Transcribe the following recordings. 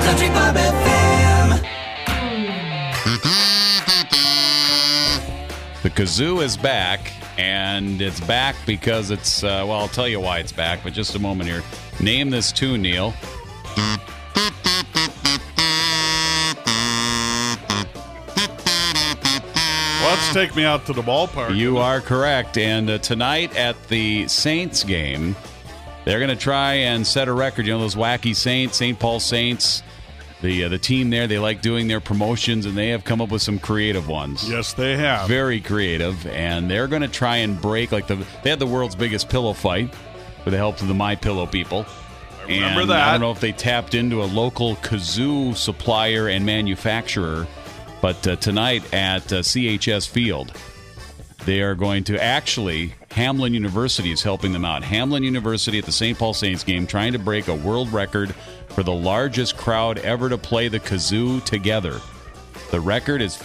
Country Club FM. The kazoo is back, and it's back because it's, well, I'll tell you why it's back, but just a moment here. Name this tune, Neil. Let's take me out to the ballpark. You are correct, and tonight at the Saints game, they're going to try and set a record. You know, those wacky Saints, St. Paul Saints, the team there, they like doing their promotions, and they have come up with some creative ones. Yes, they have. Very creative, and they're going to try and break, they had the world's biggest pillow fight with the help of the MyPillow people. I remember and that. I don't know if they tapped into a local kazoo supplier and manufacturer, but tonight at CHS Field, they are going to actually, Hamlin University is helping them out. Hamlin University at the St. Paul Saints game trying to break a world record for the largest crowd ever to play the kazoo together. The record is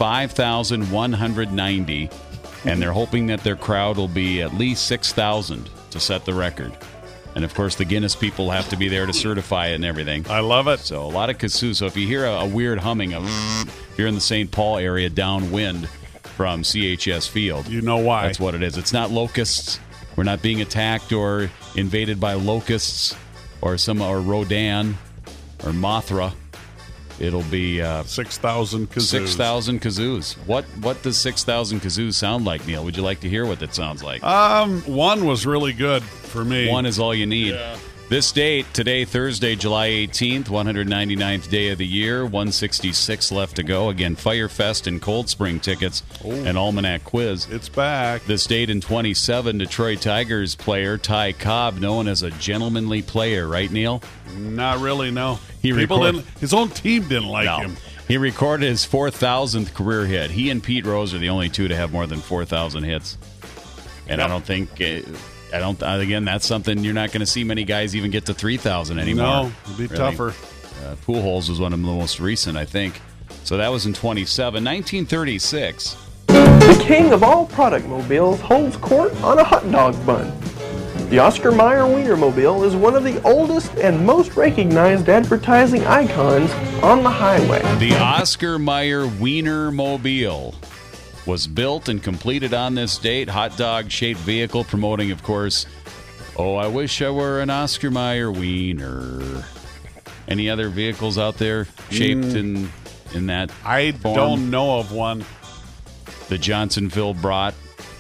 5,190, and they're hoping that their crowd will be at least 6,000 to set the record. And, of course, the Guinness people have to be there to certify it and everything. I love it. So a lot of kazoo. So if you hear a weird humming, if you're in the St. Paul area downwind from CHS Field, you know why. That's what it is. It's not locusts. We're not being attacked or invaded by locusts or Rodan or Mothra. It'll be 6,000 kazoos. 6,000 kazoos. What does 6,000 kazoos sound like, Neil? Would you like to hear what that sounds like? One was really good for me. One is all you need. Yeah. This date, today, Thursday, July 18th, 199th day of the year, 166 left to go. Again, Firefest and Cold Spring tickets and Almanac quiz. It's back. This date in 27, Detroit Tigers player Ty Cobb, known as a gentlemanly player, right, Neil? Not really, no. His his own team didn't like him. He recorded his 4,000th career hit. He and Pete Rose are the only two to have more than 4,000 hits. And I don't think... again, that's something you're not going to see many guys even get to 3,000 anymore. No, it'll be tougher. Pujols was one of the most recent, I think. So that was in 27. 1936. The king of all product mobiles holds court on a hot dog bun. The Oscar Mayer Wienermobile is one of the oldest and most recognized advertising icons on the highway. The Oscar Mayer Wienermobile was built and completed on this date. Hot dog-shaped vehicle promoting, of course, oh, I wish I were an Oscar Mayer Wiener. Any other vehicles out there shaped in that I form? don't know of one. The Johnsonville Brat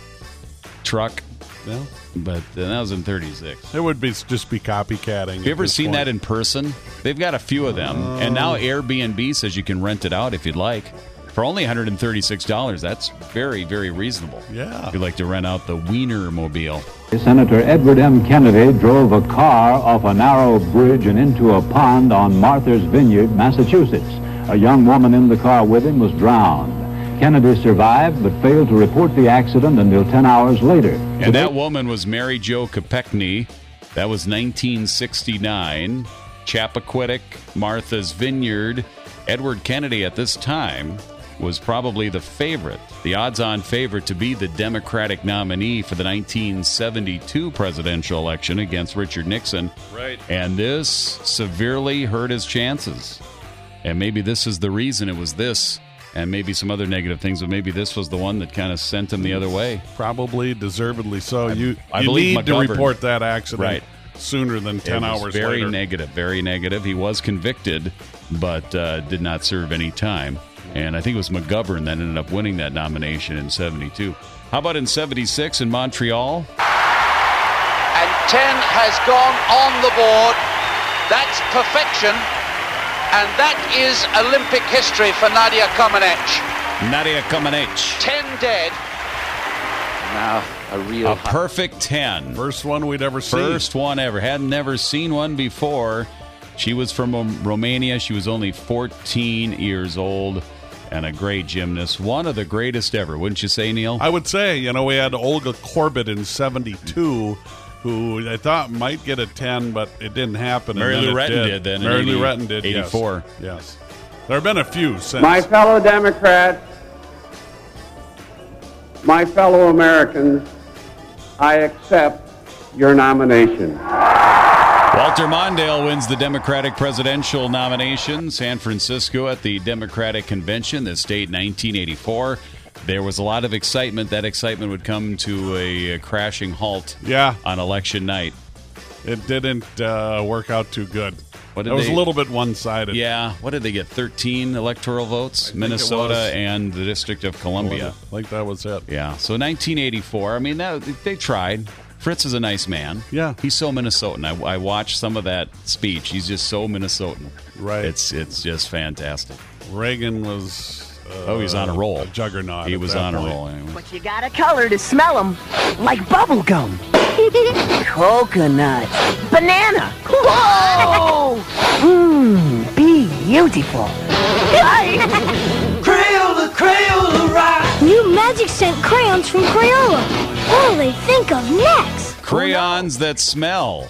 truck. No. But that was in 36. It would just be copycatting. Have you ever seen that in person? They've got a few of them. And now Airbnb says you can rent it out if you'd like. For only $136, that's very, very reasonable. Yeah. If you'd like to rent out the Wienermobile. Senator Edward M. Kennedy drove a car off a narrow bridge and into a pond on Martha's Vineyard, Massachusetts. A young woman in the car with him was drowned. Kennedy survived but failed to report the accident until 10 hours later. And that woman was Mary Jo Kopechne. That was 1969. Chappaquiddick, Martha's Vineyard. Edward Kennedy at this time was probably the favorite, the odds-on favorite to be the Democratic nominee for the 1972 presidential election against Richard Nixon. Right. And this severely hurt his chances. And maybe this is the reason it was this, and maybe some other negative things, but maybe this was the one that kind of sent him the other way. Probably, deservedly so. You believe need to McGovern. report that accident Right. sooner than 10 hours very later. negative, very negative. He was convicted, but did not serve any time. And I think it was McGovern that ended up winning that nomination in 72. How about in 76 in Montreal? And 10 has gone on the board. That's perfection. And that is Olympic history for Nadia Comaneci. Nadia Comaneci. 10 dead. Now A perfect 10. First one we'd ever seen. First one ever. Had never seen one before. She was from Romania. She was only 14 years old and a great gymnast. One of the greatest ever, wouldn't you say, Neil? I would say, we had Olga Korbut in 72, who I thought might get a 10, but it didn't happen. Mary Lou Retton did then. Mary Lou Retton did, 84. Yes. There have been a few since. My fellow Democrats, my fellow Americans, I accept your nomination. Walter Mondale wins the Democratic presidential nomination. San Francisco at the Democratic Convention, the state 1984. There was a lot of excitement. That excitement would come to a crashing halt on election night. It didn't work out too good. It was a little bit one-sided. Yeah. What did they get? 13 electoral votes? Minnesota and the District of Columbia. I think that was it. Yeah. So 1984. I mean, they tried. Fritz is a nice man. Yeah. He's so Minnesotan. I watched some of that speech. He's just so Minnesotan. Right. It's just fantastic. Reagan was... he's on a roll. A juggernaut. He was on a roll. Anyway. But you got a color to smell them, like bubble gum. Coconut. Banana. Whoa! Beautiful. Crayola, Crayola, rock. New magic scent crayons from Crayola. What'll they think of next? Crayons that smell.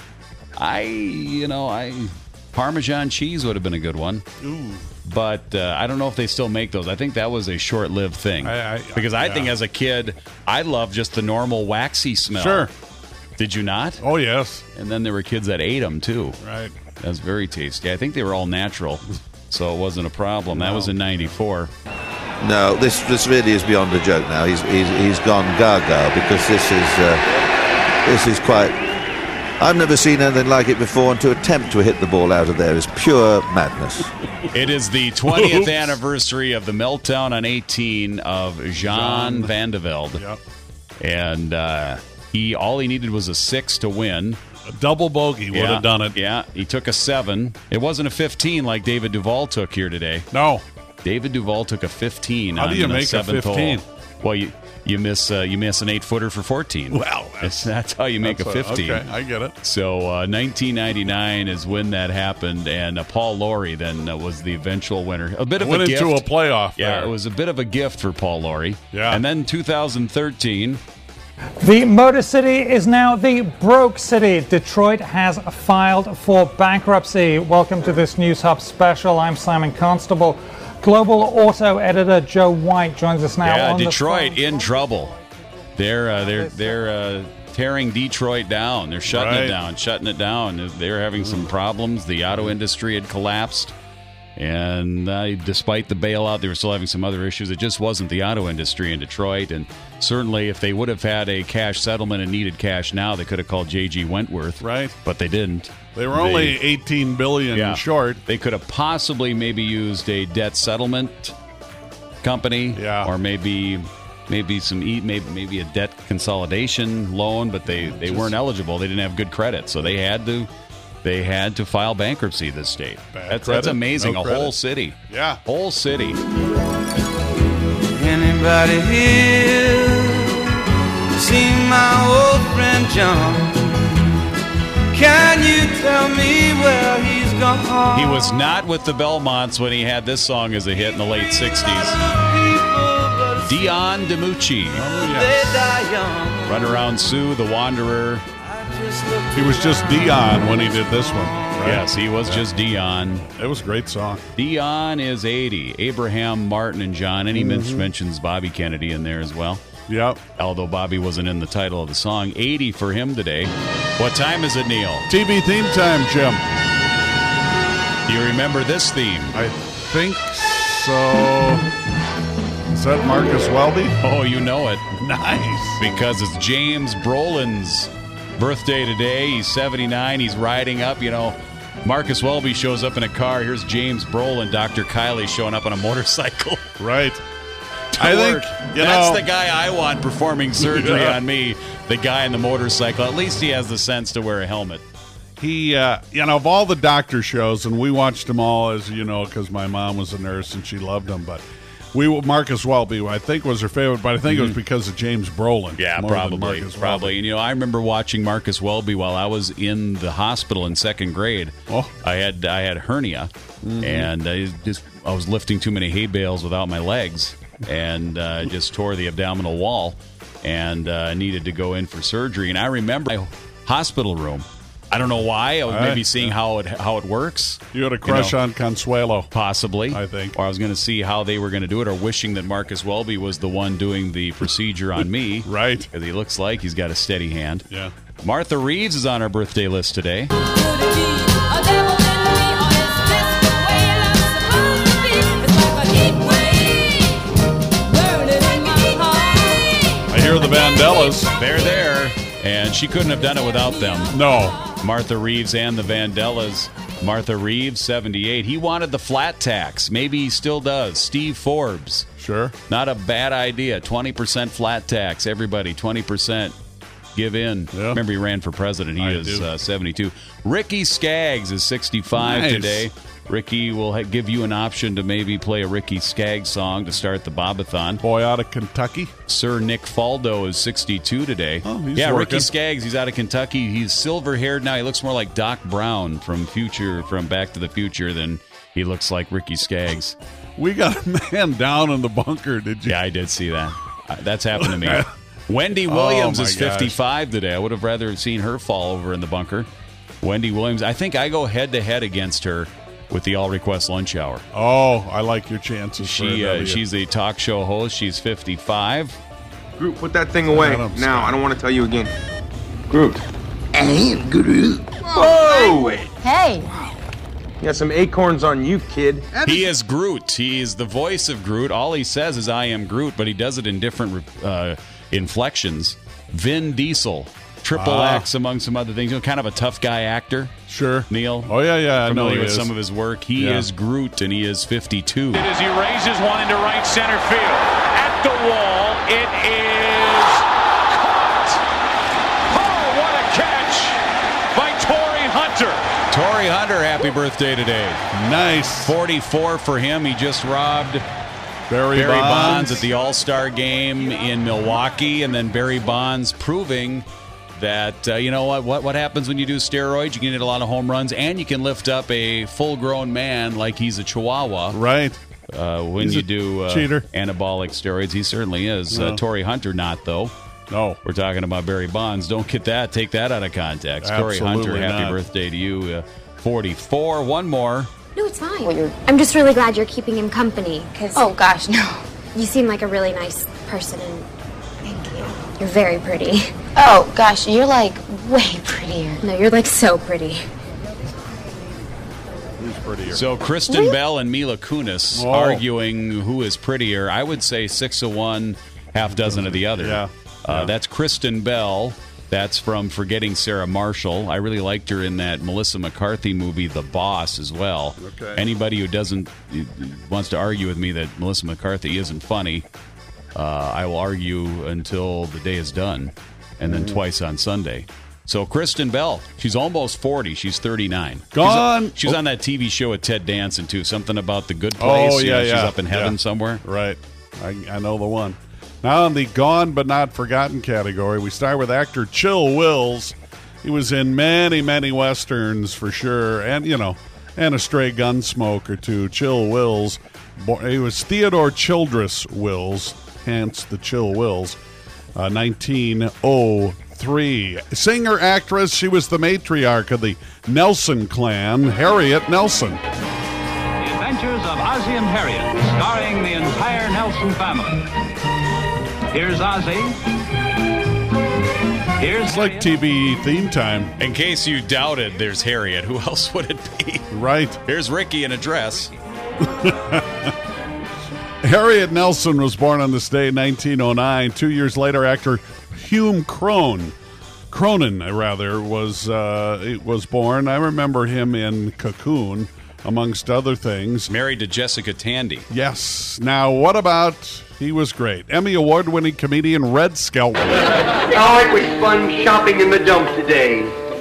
Parmesan cheese would have been a good one. Ooh. But I don't know if they still make those. I think that was a short-lived thing. Because I think as a kid, I loved just the normal waxy smell. Sure. Did you not? Oh, yes. And then there were kids that ate them, too. Right. That was very tasty. I think they were all natural, so it wasn't a problem. That was in 94. No, this really is beyond a joke now. He's gone gaga because this is quite... I've never seen anything like it before, and to attempt to hit the ball out of there is pure madness. It is the 20th anniversary of the meltdown on 18 of Jean Van de Velde. Yep. And all he needed was a 6 to win. A double bogey would have done it. Yeah, he took a 7. It wasn't a 15 like David Duval took here today. No. David Duval took a 15 How on do you the make a 7th 15? hole. Well, you miss an 8-footer for 14. Well, that's how you make a 15. Okay, I get it. So 1999 is when that happened, and Paul Lawrie then was the eventual winner. A bit of Went a gift. into a playoff. Yeah, there. it was a bit of a gift for Paul Lawrie. Yeah. And then 2013. The Motor City is now the broke city. Detroit has filed for bankruptcy. Welcome to this News Hub special. I'm Simon Constable. Global Auto editor Joe White joins us now. Yeah, on Detroit the in trouble. They're tearing Detroit down. They're shutting it down. They're having some problems. The auto industry had collapsed. And despite the bailout, they were still having some other issues. It just wasn't the auto industry in Detroit. And certainly if they would have had a cash settlement and needed cash now, they could have called J.G. Wentworth. Right. But they didn't. They were only $18 billion short. They could have possibly maybe used a debt settlement company. Yeah. Or maybe a debt consolidation loan, but they weren't eligible. They didn't have good credit. So they had to file bankruptcy, this state. That's amazing. No whole city. Yeah. Whole city. Anybody here seen my old friend John? Can you tell me where he's gone? He was not with the Belmonts when he had this song as a hit in the late 60s. Dion DiMucci. Oh, yes. Run Around Sue, The Wanderer. He was just Dion when he did this one. Right? Yes, he was just Dion. It was a great song. Dion is 80. Abraham, Martin, and John. And he mentions Bobby Kennedy in there as well. Yep. Although Bobby wasn't in the title of the song. 80 for him today. What time is it, Neil? TV theme time, Jim. Do you remember this theme? I think so. Is that Marcus Welby? Oh, you know it. Nice. Because it's James Brolin's birthday today. He's 79. He's riding up. Marcus Welby shows up in a car. Here's James Brolin. Dr. Kiley showing up on a motorcycle. Right. I think that's the guy I want performing surgery on me. The guy in the motorcycle. At least he has the sense to wear a helmet. He, of all the doctor shows, and we watched them all, as you know, because my mom was a nurse and she loved them, but Marcus Welby, I think, was her favorite, but I think it was because of James Brolin. Yeah, probably. And I remember watching Marcus Welby while I was in the hospital in second grade. Oh. I had hernia, and I was lifting too many hay bales without my legs, and just tore the abdominal wall, and needed to go in for surgery. And I remember my hospital room. I don't know why. I was maybe seeing how it works. You had a crush on Consuelo. Possibly. I think. Or I was going to see how they were going to do it, or wishing that Marcus Welby was the one doing the procedure on me. Right. Because he looks like he's got a steady hand. Yeah. Martha Reeves is on our birthday list today. I hear the Vandellas. They're there, and she couldn't have done it without them. No. Martha Reeves and the Vandellas. Martha Reeves, 78. He wanted the flat tax. Maybe he still does. Steve Forbes. Sure. Not a bad idea. 20% flat tax. Everybody, 20%. Give in. Yeah. Remember, he ran for president. He is 72. Ricky Skaggs is 65 today. Ricky will give you an option to maybe play a Ricky Skaggs song to start the Bobathon. Boy out of Kentucky. Sir Nick Faldo is 62 today. Oh, he's working. Ricky Skaggs, he's out of Kentucky. He's silver-haired now. He looks more like Doc Brown from Back to the Future than he looks like Ricky Skaggs. We got a man down in the bunker, did you? Yeah, I did see that. That's happened to me. Wendy Williams is 55 today. I would have rather seen her fall over in the bunker. Wendy Williams, I think I go head-to-head against her with the All Request Lunch Hour. Oh, I like your chances. She's a talk show host. She's 55. Groot, put that thing away. Now, I don't want to tell you again. Groot. And Groot. Whoa! Hey. You got some acorns on you, kid. He is Groot. He is the voice of Groot. All he says is, I am Groot, but he does it in different inflections. Vin Diesel. Triple X, among some other things. Kind of a tough guy actor. Sure. Neil? Oh, yeah. Familiar with some of his work. He is Groot, and he is 52. As he raises one into right center field. At the wall, it is caught. Oh, what a catch by Torrey Hunter. Torrey Hunter, happy birthday today. Nice. 44 for him. He just robbed Barry Bonds at the All-Star game in Milwaukee, and then Barry Bonds proving that, you know what happens when you do steroids? You can hit a lot of home runs, and you can lift up a full-grown man like he's a chihuahua. Right. When you do cheater. Anabolic steroids. He certainly is. No. Torrey Hunter not, though. No. We're talking about Barry Bonds. Don't take that out of context. Absolutely Torrey Hunter, happy not. birthday to you. 44. One more. No, it's fine. I'm just really glad you're keeping him company. Oh, gosh, no. You seem like a really nice person, and thank you. You're very pretty. Oh, gosh, you're, like, way prettier. No, you're, like, so pretty. Who's prettier? So Kristen Bell and Mila Kunis Whoa. arguing who is prettier. I would say 6 of one, half dozen of the other. Yeah. That's Kristen Bell. That's from Forgetting Sarah Marshall. I really liked her in that Melissa McCarthy movie, The Boss, as well. Okay. Anybody who wants to argue with me that Melissa McCarthy isn't funny, I will argue until the day is done, and then twice on Sunday. So Kristen Bell, she's almost 40. She's 39. Gone. She's on that TV show with Ted Danson, too. Something about the good place. Oh, yeah, She's up in heaven somewhere. Right. I know the one. Now in the gone but not forgotten category, we start with actor Chill Wills. He was in many, many Westerns for sure, and, and a stray Gunsmoke or two. Chill Wills. He was Theodore Childress Wills, hence the Chill Wills. 1903. Singer, actress, she was the matriarch of the Nelson clan, Harriet Nelson. The Adventures of Ozzie and Harriet, starring the entire Nelson family. Here's Ozzie. It's like TV theme time. In case you doubted, there's Harriet. Who else would it be? Right. Here's Ricky in a dress. Harriet Nelson was born on this day in 1909. 2 years later, actor Hume Cronin was born. I remember him in Cocoon, amongst other things. Married to Jessica Tandy. Yes. Now, what about... He was great. Emmy Award-winning comedian Red Skelton. Oh, it was fun shopping in the dumps today.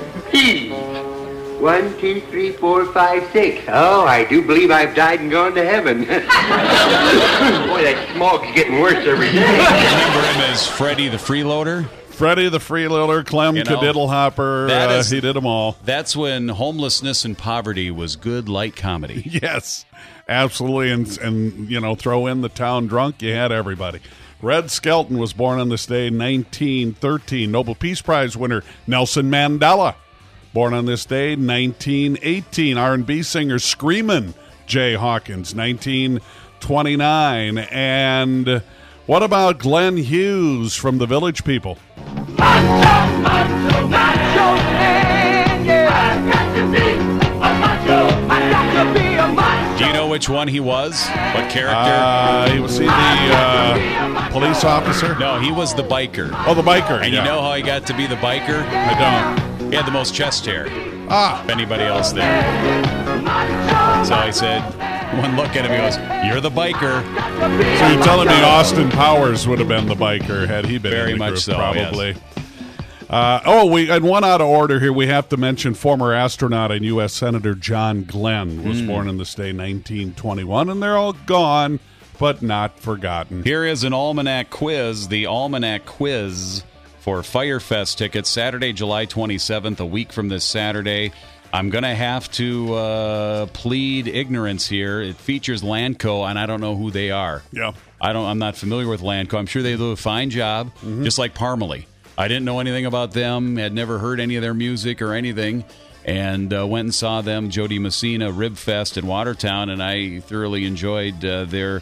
1, 2, 3, 4, 5, 6. Oh, I do believe I've died and gone to heaven. Boy, that smog's getting worse every day. Remember him as Freddie the Freeloader? Freddie the Freeloader, Clem Cadiddlehopper, he did them all. That's when homelessness and poverty was good light comedy. Yes, absolutely. And throw in the town drunk, you had everybody. Red Skelton was born on this day in 1913. Nobel Peace Prize winner Nelson Mandela, born on this day 1918. R&B singer Screamin' Jay Hawkins, 1929. And what about Glenn Hughes from The Village People? Monster, monster. macho man, yeah. I've got to be a macho. I've got to be a macho. Do you know which one he was? What character? He was the police officer? No, he was the biker. Oh, the biker. And yeah. you know how he got to be the biker? I don't. He had the most chest hair. If anybody else there. So I said, one look at him, he goes, "You're the biker." So you're telling me Austin Powers would have been the biker had he been Very in the much group, so, probably. yes. We had one out of order here. We have to mention former astronaut and U.S. Senator John Glenn was born in this day, 1921, and they're all gone, but not forgotten. Here is an almanac quiz. The almanac quiz for Firefest tickets, Saturday, July 27th, a week from this Saturday. I'm going to have to plead ignorance here. It features Landco, and I don't know who they are. Yeah. I'm not familiar with Landco. I'm sure they do a fine job, just like Parmalee. I didn't know anything about them, had never heard any of their music or anything, and went and saw them, Jody Messina, Rib Fest in Watertown, and I thoroughly enjoyed their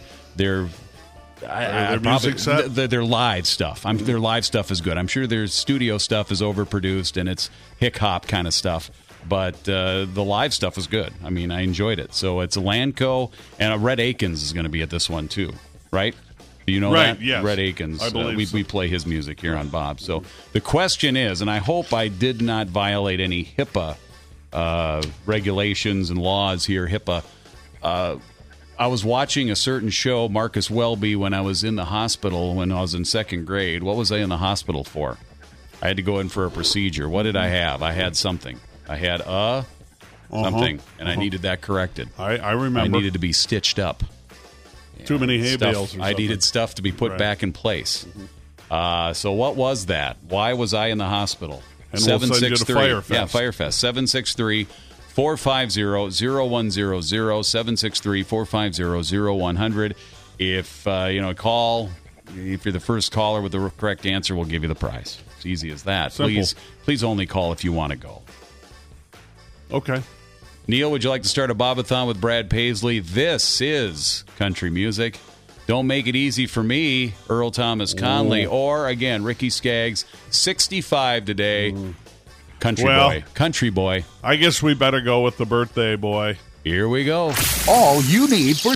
music set? Their live stuff. Their live stuff is good. I'm sure their studio stuff is overproduced and it's hick-hop kind of stuff, but the live stuff is good. I mean, I enjoyed it. So it's Landco, and Red Akins is going to be at this one too, right? Do you know right, that? Yes. Red Akins. I believe we play his music here on Bob. So the question is, and I hope I did not violate any HIPAA regulations and laws here, HIPAA. I was watching a certain show, Marcus Welby, when I was in the hospital when I was in second grade. What was I in the hospital for? I had to go in for a procedure. What did I have? I had something. I had something, and I needed that corrected. I remember. I needed to be stitched up. Too many hay bales. I needed stuff to be put back in place. So what was that? Why was I in the hospital? And we'll send you to Firefest. Yeah, Firefest. 763-450-0100, 763-450-0100. If call, if you're the first caller with the correct answer, we'll give you the prize. It's easy as that. Simple. Please only call if you want to go. Okay. Neil, would you like to start a Bobathon with Brad Paisley? This is country music. Don't Make It Easy for Me, Earl Thomas Conley. Or, again, Ricky Skaggs, 65 today. Country boy. I guess we better go with the birthday boy. Here we go. All you need for